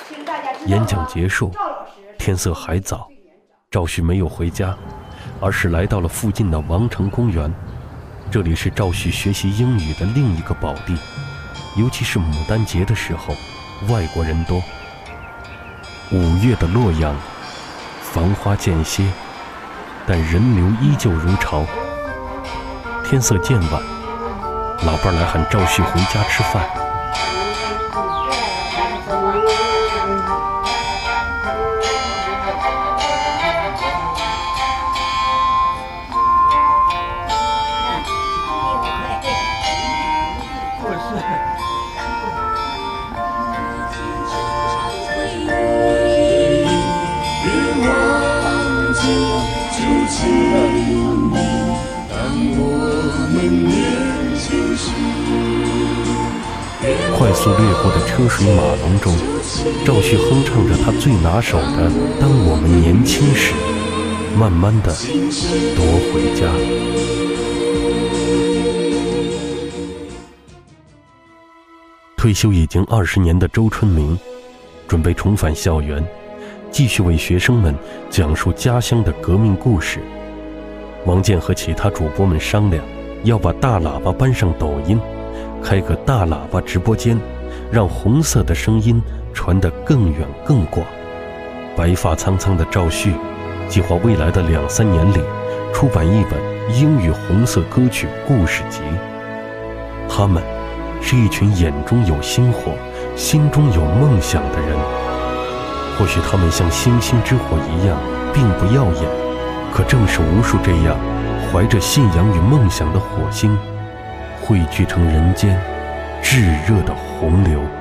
演讲结束，天色还早，赵旭没有回家，而是来到了附近的王城公园。这里是赵旭学习英语的另一个宝地，尤其是牡丹节的时候，外国人多。5月的洛阳，繁花渐歇，但人流依旧如潮。天色渐晚，老伴来喊赵旭回家吃饭。快速掠过的车水马龙中，赵旭哼唱着他最拿手的《当我们年轻时》，慢慢的夺回家。退休已经20年的周春明准备重返校园，继续为学生们讲述家乡的革命故事。王健和其他主播们商量，要把大喇叭搬上抖音，开个大喇叭直播间，让红色的声音传得更远更广。白发苍苍的赵旭计划未来的2-3年里出版一本英语红色歌曲故事集。他们是一群眼中有星火、心中有梦想的人。或许他们像星星之火一样并不耀眼，可正是无数这样怀着信仰与梦想的火星，汇聚成人间炙热的洪流。